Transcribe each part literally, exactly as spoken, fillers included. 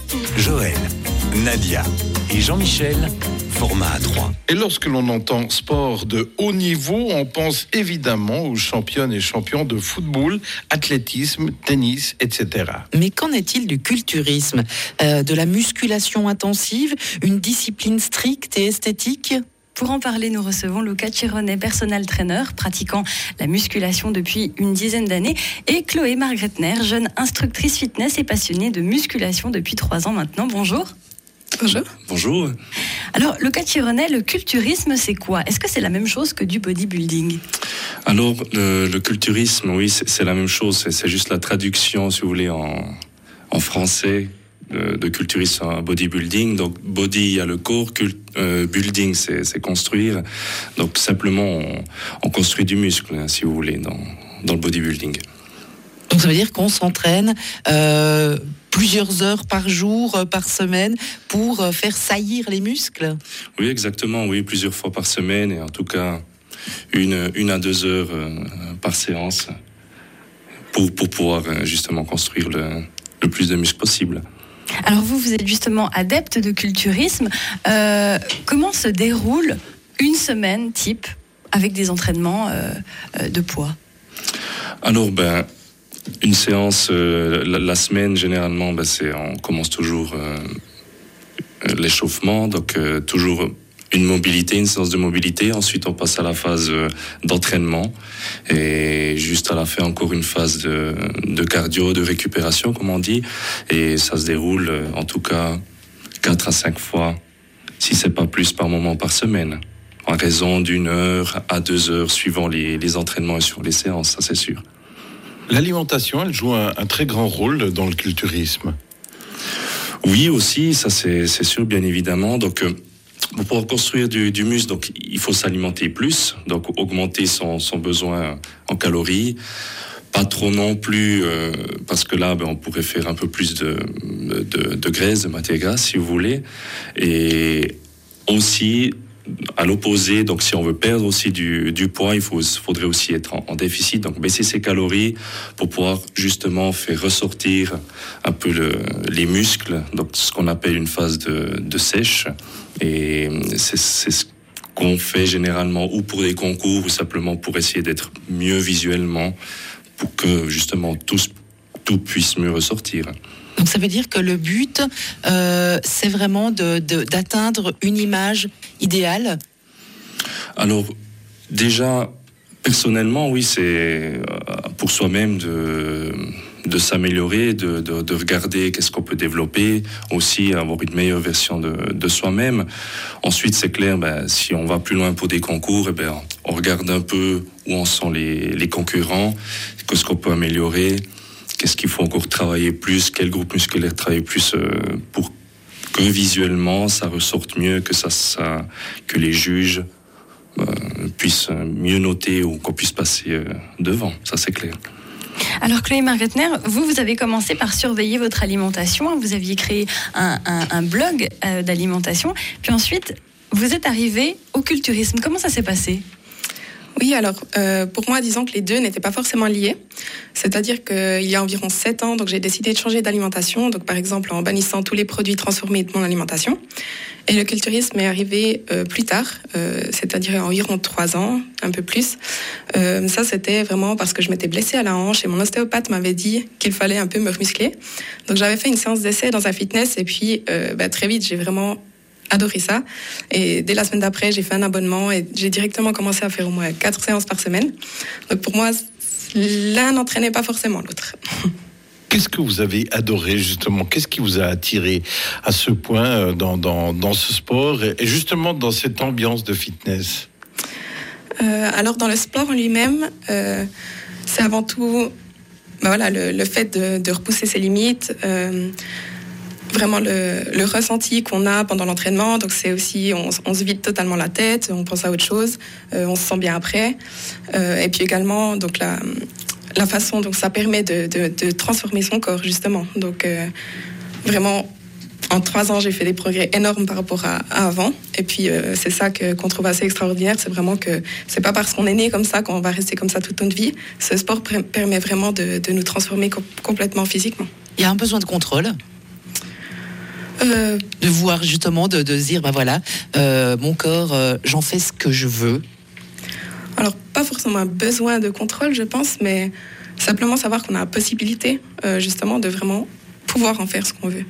Joël, Nadia et Jean-Michel, format A trois. Et lorsque l'on entend sport de haut niveau, on pense évidemment aux championnes et champions de football, athlétisme, tennis, et cetera. Mais qu'en est-il du culturisme, euh, de la musculation intensive, une discipline stricte et esthétique ? Pour en parler, nous recevons Luca Chironnet, personal trainer, pratiquant la musculation depuis une dizaine d'années, et Chloé Margretner, jeune instructrice fitness et passionnée de musculation depuis trois ans maintenant. Bonjour. Bonjour. Bonjour. Alors, Luca Chironnet, le culturisme, c'est quoi ? Est-ce que c'est la même chose que du bodybuilding ? Alors, le, le culturisme, oui, c'est, c'est la même chose. C'est, c'est juste la traduction, si vous voulez, en, en français. De culturisme à bodybuilding. Donc body, il y a le corps, cult, euh, building, c'est, c'est construire. Donc simplement, on, on construit du muscle, hein, si vous voulez, dans, dans le bodybuilding. Donc ça veut dire qu'on s'entraîne euh, plusieurs heures par jour, euh, par semaine, pour euh, faire saillir les muscles ? Oui, exactement, oui, plusieurs fois par semaine, et en tout cas une, une à deux heures euh, par séance, pour, pour pouvoir euh, justement construire le, le plus de muscles possible. Alors vous, vous êtes justement adepte de culturisme. Euh, comment se déroule une semaine type avec des entraînements euh, euh, de poids ? Alors, ben, une séance, euh, la, la semaine, généralement, ben, c'est, on commence toujours euh, l'échauffement, donc euh, toujours une mobilité, une séance de mobilité. Ensuite, on passe à la phase euh, d'entraînement. Et juste à la fin, encore une phase de, de cardio, de récupération, comme on dit. Et ça se déroule, euh, en tout cas, quatre à cinq fois, si c'est pas plus par moment par semaine. En raison d'une heure à deux heures, suivant les, les entraînements et sur les séances, ça c'est sûr. L'alimentation, elle joue un, un très grand rôle dans le culturisme. Oui, aussi, ça c'est, c'est sûr, bien évidemment. Donc, euh, pour pouvoir construire du, du muscle, donc il faut s'alimenter plus, donc augmenter son, son besoin en calories. Pas trop non plus, euh, parce que là, ben, on pourrait faire un peu plus de, de, de graisse, de matière grasse, si vous voulez. Et aussi, à l'opposé, donc si on veut perdre aussi du, du poids, il faut, faudrait aussi être en, en déficit, donc baisser ses calories pour pouvoir justement faire ressortir un peu le, les muscles, donc ce qu'on appelle une phase de, de sèche. Et c'est, c'est ce qu'on fait généralement ou pour des concours ou simplement pour essayer d'être mieux visuellement, pour que justement tout, tout puisse mieux ressortir. Donc ça veut dire que le but, euh, c'est vraiment de, de, d'atteindre une image idéale ? Alors, déjà, personnellement, oui, c'est pour soi-même de, de s'améliorer, de, de, de regarder qu'est-ce qu'on peut développer, aussi avoir une meilleure version de, de soi-même. Ensuite, c'est clair, ben, si on va plus loin pour des concours, eh ben, on regarde un peu où en sont les, les concurrents, qu'est-ce qu'on peut améliorer. Qu'est-ce qu'il faut encore travailler plus ? Quel groupe musculaire travailler plus euh, pour que visuellement ça ressorte mieux, que ça, ça que les juges euh, puissent mieux noter ou qu'on puisse passer euh, devant. Ça c'est clair. Alors Chloé Margretner, vous, vous avez commencé par surveiller votre alimentation. Vous aviez créé un, un, un blog euh, d'alimentation. Puis ensuite, vous êtes arrivée au culturisme. Comment ça s'est passé ? Oui, alors euh, pour moi, disons que les deux n'étaient pas forcément liés. C'est-à-dire qu'il y a environ sept ans, donc j'ai décidé de changer d'alimentation. Donc par exemple en bannissant tous les produits transformés de mon alimentation. Et le culturisme est arrivé euh, plus tard, euh, c'est-à-dire environ trois ans, un peu plus. Euh, ça, c'était vraiment parce que je m'étais blessée à la hanche et mon ostéopathe m'avait dit qu'il fallait un peu me remuscler. Donc j'avais fait une séance d'essai dans un fitness et puis euh, bah, très vite, j'ai vraiment adoré ça. Et dès la semaine d'après, j'ai fait un abonnement et j'ai directement commencé à faire au moins quatre séances par semaine. Donc pour moi, l'un n'entraînait pas forcément l'autre. Qu'est-ce que vous avez adoré justement ? Qu'est-ce qui vous a attiré à ce point dans, dans, dans ce sport et justement dans cette ambiance de fitness ? euh, Alors dans le sport en lui-même, euh, c'est avant tout ben voilà, le, le fait de, de repousser ses limites, euh, vraiment le, le ressenti qu'on a pendant l'entraînement. Donc c'est aussi, on, on se vide totalement la tête, on pense à autre chose, euh, on se sent bien après. Euh, et puis également, donc la, la façon dont ça permet de, de, de transformer son corps, justement. Donc euh, vraiment, en trois ans, j'ai fait des progrès énormes par rapport à, à avant. Et puis euh, c'est ça que, qu'on trouve assez extraordinaire, c'est vraiment que c'est pas parce qu'on est né comme ça qu'on va rester comme ça toute notre vie. Ce sport pr- permet vraiment de, de nous transformer com- complètement physiquement. Il y a un besoin de contrôle ? Euh, De voir justement, de, de se dire, bah voilà, euh, mon corps, euh, j'en fais ce que je veux. alors, pas forcément un besoin de contrôle, je pense, mais simplement savoir qu'on a la possibilité, euh, justement, de vraiment pouvoir en faire ce qu'on veut.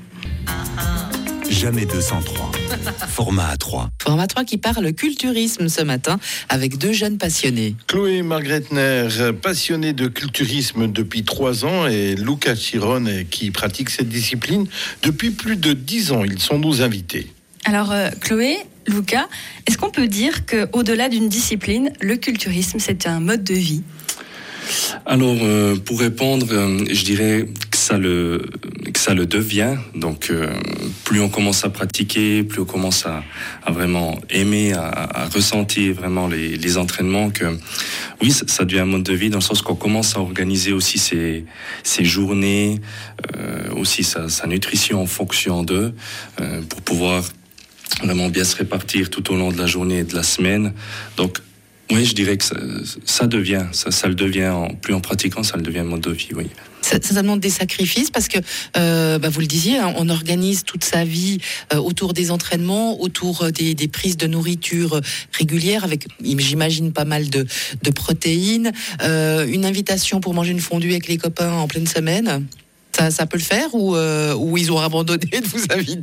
Jamais deux cent trois. Format A trois. Format trois qui parle culturisme ce matin avec deux jeunes passionnés. Chloé Margretner, passionnée de culturisme depuis trois ans, et Luca Chiron, qui pratique cette discipline depuis plus de dix ans. Ils sont nos invités. Alors euh, Chloé, Luca, est-ce qu'on peut dire qu'au-delà d'une discipline, le culturisme c'est un mode de vie ? Alors, euh, pour répondre, euh, je dirais que ça le, que ça le devient. Donc, euh, plus on commence à pratiquer, plus on commence à, à vraiment aimer, à, à ressentir vraiment les, les entraînements, que oui, ça, ça devient un mode de vie dans le sens qu'on commence à organiser aussi ses, ses journées, euh, aussi sa, sa nutrition en fonction d'eux, euh, pour pouvoir vraiment bien se répartir tout au long de la journée et de la semaine. Donc, oui, je dirais que ça, ça devient, ça, ça le devient, en, plus en pratiquant, ça le devient un mode de vie, oui. Ça, ça demande des sacrifices parce que, euh, bah vous le disiez, hein, on organise toute sa vie euh, autour des entraînements, autour des, des prises de nourriture régulières, avec, j'imagine, pas mal de, de protéines. Euh, une invitation pour manger une fondue avec les copains en pleine semaine, ça, ça peut le faire ou, euh, ou ils ont abandonné de vous inviter ?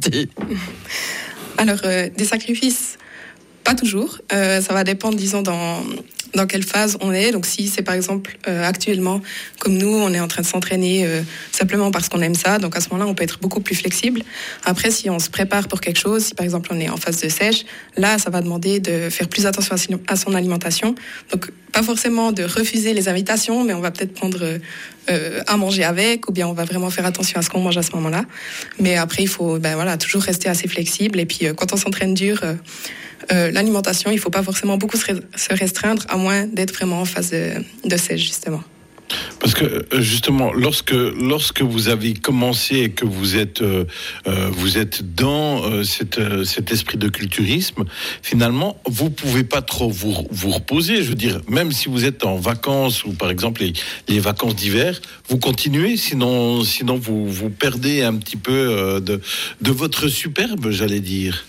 Alors, euh, des sacrifices, pas toujours. Euh, ça va dépendre, disons, dans, dans quelle phase on est. Donc, si c'est par exemple euh, actuellement, comme nous, on est en train de s'entraîner euh, simplement parce qu'on aime ça, donc à ce moment-là, on peut être beaucoup plus flexible. Après, si on se prépare pour quelque chose, si par exemple on est en phase de sèche, là, ça va demander de faire plus attention à son alimentation. Donc, pas forcément de refuser les invitations, mais on va peut-être prendre euh, à manger avec, ou bien on va vraiment faire attention à ce qu'on mange à ce moment-là. Mais après, il faut ben, voilà, toujours rester assez flexible. Et puis, euh, quand on s'entraîne dur, euh, euh, l'alimentation, il ne faut pas forcément beaucoup se restreindre, à moins d'être vraiment en phase de, de sèche, justement. Parce que justement, lorsque lorsque vous avez commencé et que vous êtes euh, vous êtes dans euh, cette, euh, cet esprit de culturisme, finalement, vous pouvez pas trop vous vous reposer. Je veux dire, même si vous êtes en vacances ou par exemple les, les vacances d'hiver, vous continuez. Sinon, sinon vous vous perdez un petit peu euh, de de votre superbe, j'allais dire.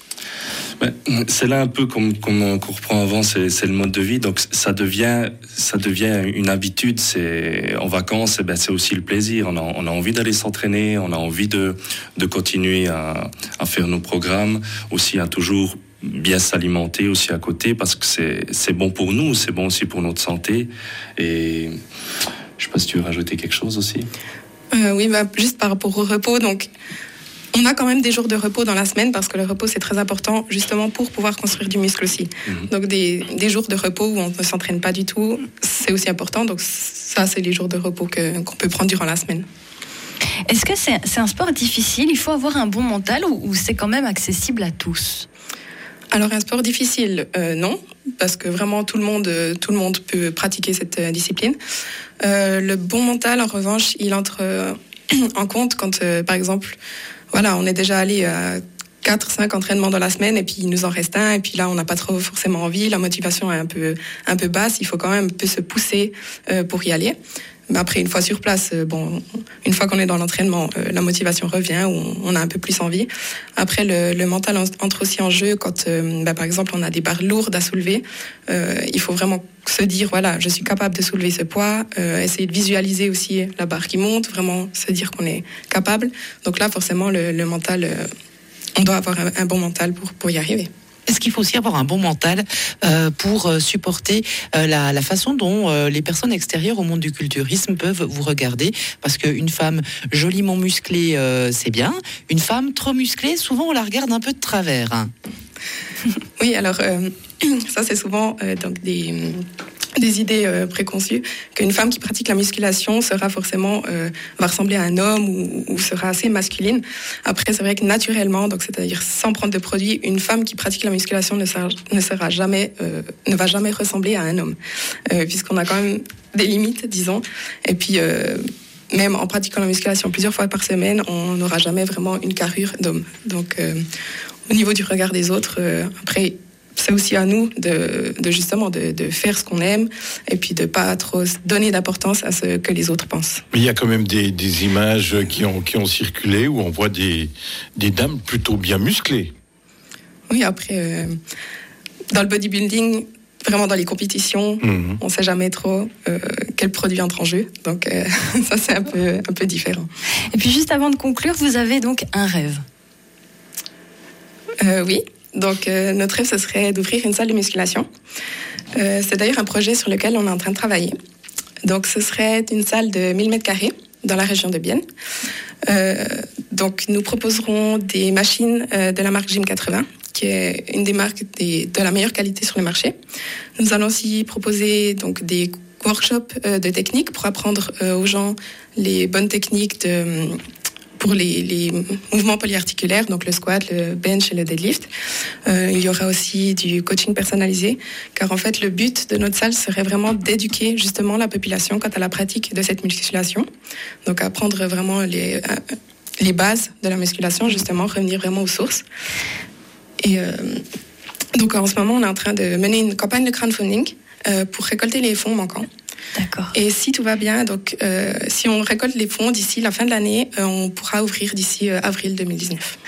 C'est là un peu comme, comme qu'on reprend avant, c'est, c'est le mode de vie. Donc ça devient, ça devient une habitude. C'est en vacances, et ben c'est aussi le plaisir. On a, on a envie d'aller s'entraîner, on a envie de, de continuer à, à faire nos programmes, aussi à toujours bien s'alimenter aussi à côté, parce que c'est, c'est bon pour nous, c'est bon aussi pour notre santé. Et je sais pas si tu veux rajouter quelque chose aussi. Euh, oui, bah, juste par rapport au repos, donc. On a quand même des jours de repos dans la semaine parce que le repos c'est très important justement pour pouvoir construire du muscle aussi. Mmh. Donc des, des jours de repos où on ne s'entraîne pas du tout, c'est aussi important. Donc ça c'est les jours de repos que, qu'on peut prendre durant la semaine. Est-ce que c'est, c'est un sport difficile ? Il faut avoir un bon mental ou, ou c'est quand même accessible à tous ? Alors un sport difficile, euh, non, parce que vraiment tout le monde, tout le monde peut pratiquer cette euh, discipline. Euh, le bon mental en revanche, il entre euh, en compte quand euh, par exemple voilà, on est déjà allé à quatre cinq entraînements dans la semaine et puis il nous en reste un et puis là on n'a pas trop forcément envie, la motivation est un peu, un peu basse, il faut quand même un peu se pousser euh, pour y aller. Mais après, une fois sur place, euh, bon, une fois qu'on est dans l'entraînement, euh, la motivation revient, on, on a un peu plus envie. Après, le, le mental entre aussi en jeu quand, euh, bah, par exemple, on a des barres lourdes à soulever. Euh, il faut vraiment se dire, voilà, je suis capable de soulever ce poids, euh, essayer de visualiser aussi la barre qui monte, vraiment se dire qu'on est capable. Donc là, forcément, le, le mental, euh, on doit avoir un, un bon mental pour, pour y arriver. Est-ce qu'il faut aussi avoir un bon mental euh, pour euh, supporter euh, la, la façon dont euh, les personnes extérieures au monde du culturisme peuvent vous regarder ? Parce qu'une femme joliment musclée, euh, c'est bien. Une femme trop musclée, souvent on la regarde un peu de travers. Hein. Oui, alors euh, ça c'est souvent euh, donc des... des idées euh, préconçues, qu'une femme qui pratique la musculation sera forcément, euh, va ressembler à un homme ou, ou sera assez masculine. Après, c'est vrai que naturellement, donc c'est-à-dire sans prendre de produits, une femme qui pratique la musculation ne sera, ne sera jamais, euh, ne va jamais ressembler à un homme, euh, puisqu'on a quand même des limites, disons. Et puis, euh, même en pratiquant la musculation plusieurs fois par semaine, on n'aura jamais vraiment une carrure d'homme. Donc, euh, au niveau du regard des autres, euh, après, c'est aussi à nous de, de justement de, de faire ce qu'on aime et puis de pas trop donner d'importance à ce que les autres pensent. Mais il y a quand même des, des images qui ont, qui ont circulé où on voit des, des dames plutôt bien musclées. Oui, après, euh, dans le bodybuilding, vraiment dans les compétitions, mmh. on ne sait jamais trop euh, quel produit entre en jeu. Donc euh, ça, c'est un peu, un peu différent. Et puis juste avant de conclure, vous avez donc un rêve. Euh, oui. Donc, euh, notre rêve, ce serait d'ouvrir une salle de musculation. Euh, c'est d'ailleurs un projet sur lequel on est en train de travailler. Donc, ce serait une salle de mille mètres carrés dans la région de Bienne. Euh, donc, nous proposerons des machines euh, de la marque Gym quatre-vingts, qui est une des marques des, de la meilleure qualité sur le marché. Nous allons aussi proposer donc, des workshops euh, de techniques pour apprendre euh, aux gens les bonnes techniques de... pour les, les mouvements polyarticulaires, donc le squat, le bench et le deadlift. Euh, il y aura aussi du coaching personnalisé, car en fait, le but de notre salle serait vraiment d'éduquer justement la population quant à la pratique de cette musculation. Donc, apprendre vraiment les, euh, les bases de la musculation, justement, revenir vraiment aux sources. Et euh, donc, en ce moment, on est en train de mener une campagne de crowdfunding euh, pour récolter les fonds manquants. D'accord. Et si tout va bien, donc euh, si on récolte les fonds d'ici la fin de l'année, euh, on pourra ouvrir d'ici euh, avril deux mille dix-neuf.